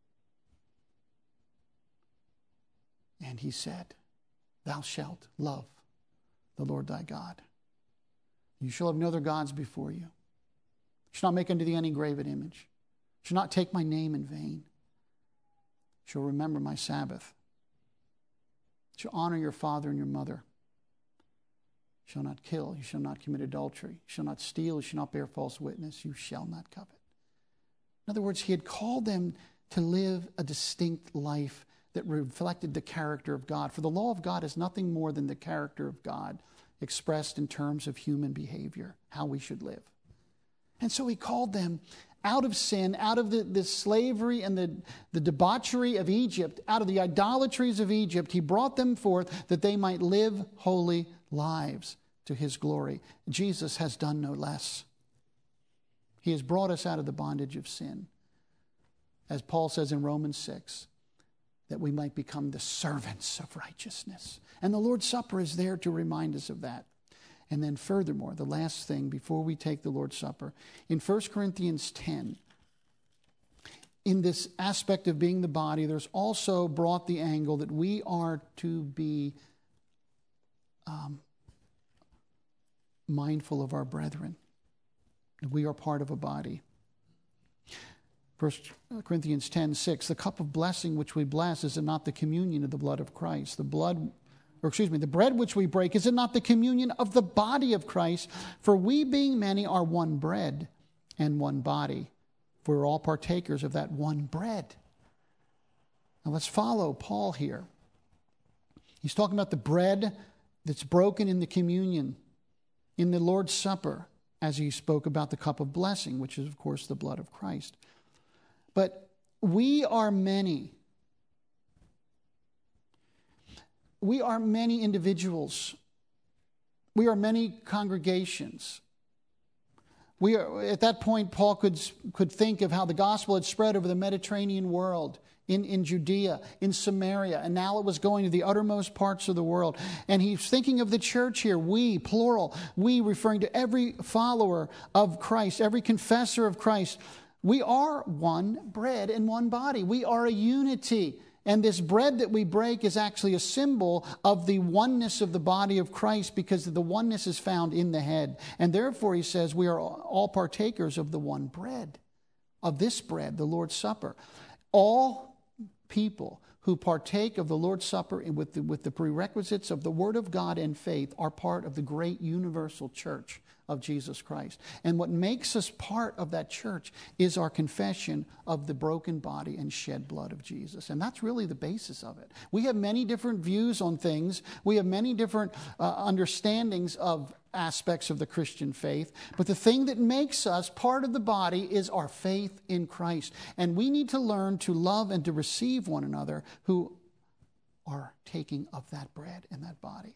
And he said, thou shalt love the Lord thy God. You shall have no other gods before you. You shall not make unto thee any graven image. You shall not take my name in vain. You shall remember my Sabbath. You shall honor your father and your mother. You shall not kill. You shall not commit adultery. You shall not steal. You shall not bear false witness. You shall not covet. In other words, he had called them to live a distinct life that reflected the character of God. For the law of God is nothing more than the character of God expressed in terms of human behavior, how we should live. And so he called them out of sin, out of the, the slavery and the, the debauchery of Egypt, out of the idolatries of Egypt. He brought them forth that they might live holy lives to his glory. Jesus has done no less. He has brought us out of the bondage of sin. As Paul says in Romans six, that we might become the servants of righteousness. And the Lord's Supper is there to remind us of that. And then furthermore, the last thing before we take the Lord's Supper, in First Corinthians ten, in this aspect of being the body, there's also brought the angle that we are to be um, mindful of our brethren. We are part of a body. First Corinthians ten six, the cup of blessing which we bless, is it not the communion of the blood of Christ? The blood Or excuse me, the bread which we break, is it not the communion of the body of Christ? For we being many are one bread and one body. For we're all partakers of that one bread. Now let's follow Paul here. He's talking about the bread that's broken in the communion, in the Lord's Supper, as he spoke about the cup of blessing, which is, of course, the blood of Christ. But we are many. We are many individuals. We are many congregations. We are, at that point, Paul could, could think of how the gospel had spread over the Mediterranean world, in, in Judea, in Samaria, and now it was going to the uttermost parts of the world. And he's thinking of the church here, we, plural, we referring to every follower of Christ, every confessor of Christ. We are one bread and one body. We are a unity. And this bread that we break is actually a symbol of the oneness of the body of Christ, because the oneness is found in the head. And therefore, he says, we are all partakers of the one bread, of this bread, the Lord's Supper. All people who partake of the Lord's Supper with the, with the prerequisites of the Word of God and faith are part of the great universal church of Jesus Christ. And what makes us part of that church is our confession of the broken body and shed blood of Jesus. And that's really the basis of it. We have many different views on things. We have many different uh, understandings of aspects of the Christian faith. But the thing that makes us part of the body is our faith in Christ. And we need to learn to love and to receive one another who are taking of that bread and that body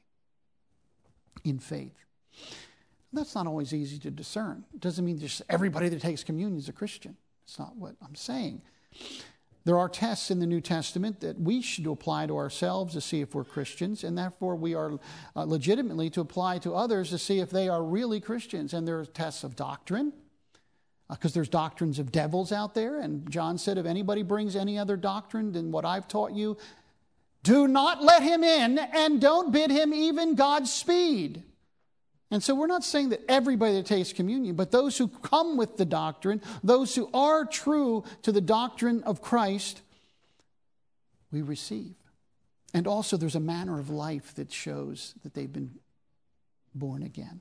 in faith. That's not always easy to discern. It doesn't mean just everybody that takes communion is a Christian. It's not what I'm saying. There are tests in the New Testament that we should apply to ourselves to see if we're Christians, and therefore we are uh, legitimately to apply to others to see if they are really Christians. And there are tests of doctrine, because uh, there's doctrines of devils out there. And John said, if anybody brings any other doctrine than what I've taught you, do not let him in, and don't bid him even Godspeed. And so we're not saying that everybody that takes communion, but those who come with the doctrine, those who are true to the doctrine of Christ, we receive. And also there's a manner of life that shows that they've been born again.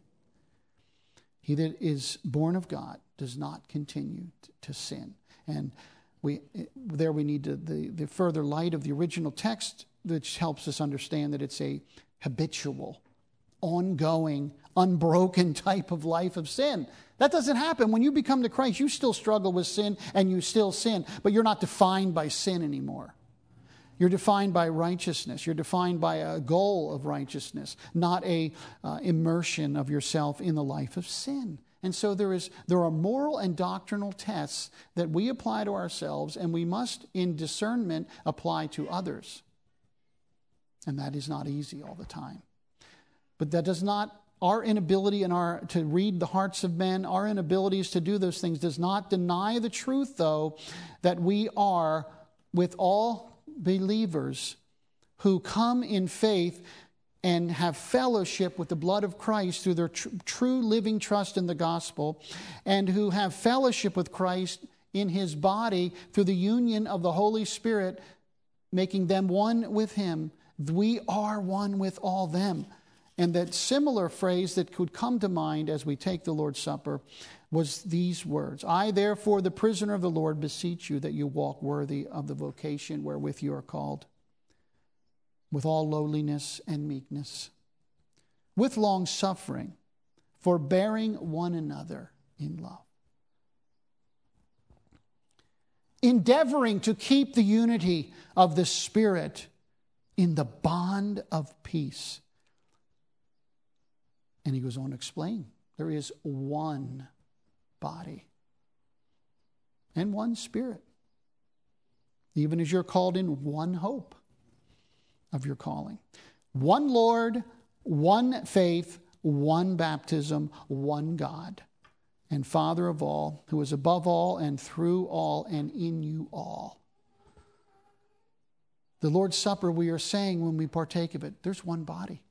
He that is born of God does not continue to sin. And we there we need to, the, the further light of the original text, which helps us understand that it's a habitual, ongoing, unbroken type of life of sin. That doesn't happen. When you become to Christ, you still struggle with sin and you still sin, but you're not defined by sin anymore. You're defined by righteousness. You're defined by a goal of righteousness, not a uh, immersion of yourself in the life of sin. And so there is there are moral and doctrinal tests that we apply to ourselves, and we must, in discernment, apply to others. And that is not easy all the time. But that does not, our inability in our to read the hearts of men, our inabilities to do those things does not deny the truth, though, that we are, with all believers who come in faith and have fellowship with the blood of Christ through their tr- true living trust in the gospel, and who have fellowship with Christ in his body through the union of the Holy Spirit, making them one with him. We are one with all them. And that similar phrase that could come to mind as we take the Lord's Supper was these words: I, therefore, the prisoner of the Lord, beseech you that you walk worthy of the vocation wherewith you are called, with all lowliness and meekness, with long suffering, forbearing one another in love, endeavoring to keep the unity of the Spirit in the bond of peace. And he goes on to explain, there is one body and one Spirit, even as you're called in one hope of your calling. One Lord, one faith, one baptism, one God, and Father of all, who is above all and through all and in you all. The Lord's Supper, we are saying when we partake of it, there's one body.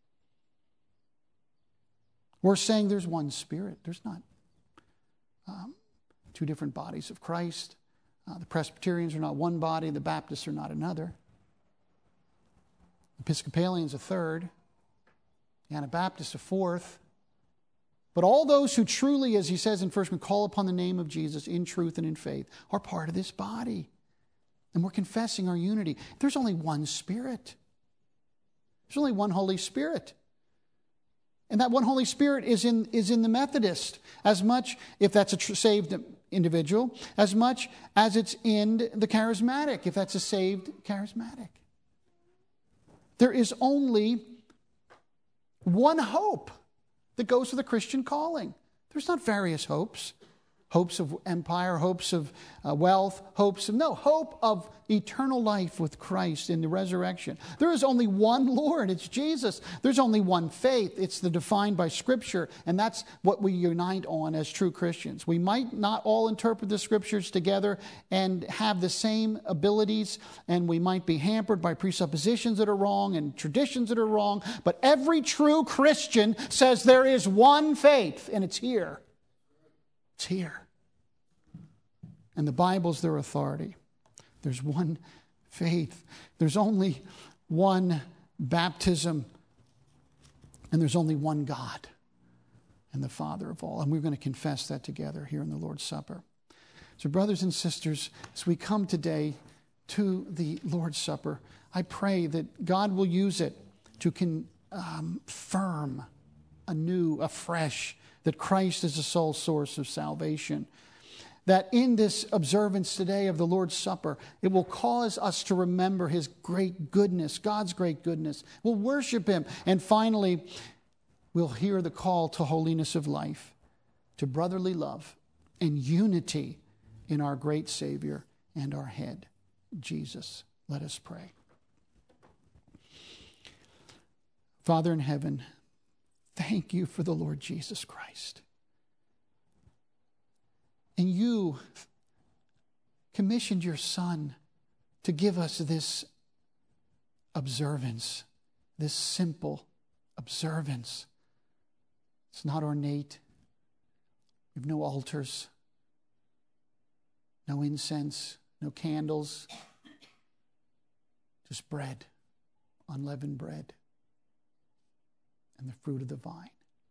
We're saying there's one Spirit. There's not um, two different bodies of Christ. Uh, the Presbyterians are not one body. The Baptists are not another. Episcopalians a third. The Anabaptists a fourth. But all those who truly, as he says in First Corinthians, call upon the name of Jesus in truth and in faith are part of this body. And we're confessing our unity. There's only one Spirit. There's only one Holy Spirit. And that one Holy Spirit is in is in the Methodist as much, if that's a tr- saved individual, as much as it's in the Charismatic, if that's a saved Charismatic. There is only one hope that goes with the Christian calling. There's not various hopes. Hopes of empire, hopes of uh, wealth, hopes of, no, hope of eternal life with Christ in the resurrection. There is only one Lord, it's Jesus. There's only one faith, it's the defined by Scripture, and that's what we unite on as true Christians. We might not all interpret the Scriptures together and have the same abilities, and we might be hampered by presuppositions that are wrong and traditions that are wrong, but every true Christian says there is one faith, and it's here. It's here. And the Bible's their authority. There's one faith. There's only one baptism. And there's only one God and the Father of all. And we're going to confess that together here in the Lord's Supper. So brothers and sisters, as we come today to the Lord's Supper, I pray that God will use it to confirm anew, afresh, that Christ is the sole source of salvation. that in this observance today of the Lord's Supper, it will cause us to remember His great goodness, God's great goodness. We'll worship Him. And finally, we'll hear the call to holiness of life, to brotherly love and unity in our great Savior and our head, Jesus. Let us pray. Father in heaven, thank you for the Lord Jesus Christ. And you commissioned your Son to give us this observance, this simple observance. It's not ornate. We have no altars, no incense, no candles, just bread, unleavened bread, and the fruit of the vine.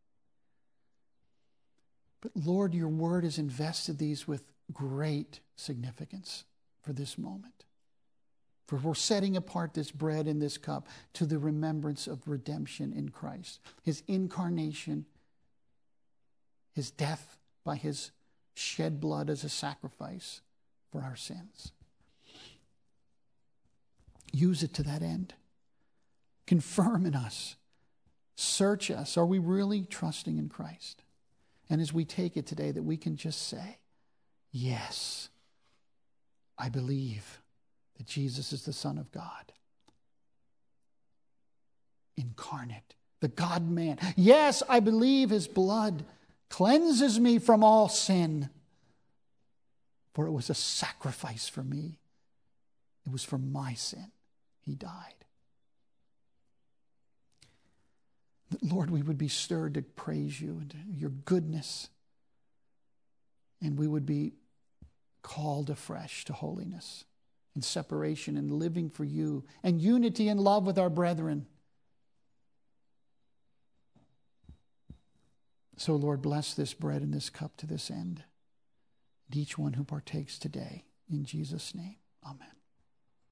But Lord, your word has invested these with great significance for this moment. For we're setting apart this bread and this cup to the remembrance of redemption in Christ. His incarnation, His death by His shed blood as a sacrifice for our sins. Use it to that end. Confirm in us. Search us. Are we really trusting in Christ? And as we take it today, that we can just say, yes, I believe that Jesus is the Son of God. Incarnate, the God-man. Yes, I believe His blood cleanses me from all sin. For it was a sacrifice for me. It was for my sin. He died. That, Lord, we would be stirred to praise you and your goodness. And we would be called afresh to holiness and separation and living for you and unity and love with our brethren. So, Lord, bless this bread and this cup to this end. And each one who partakes today. In Jesus' name, amen.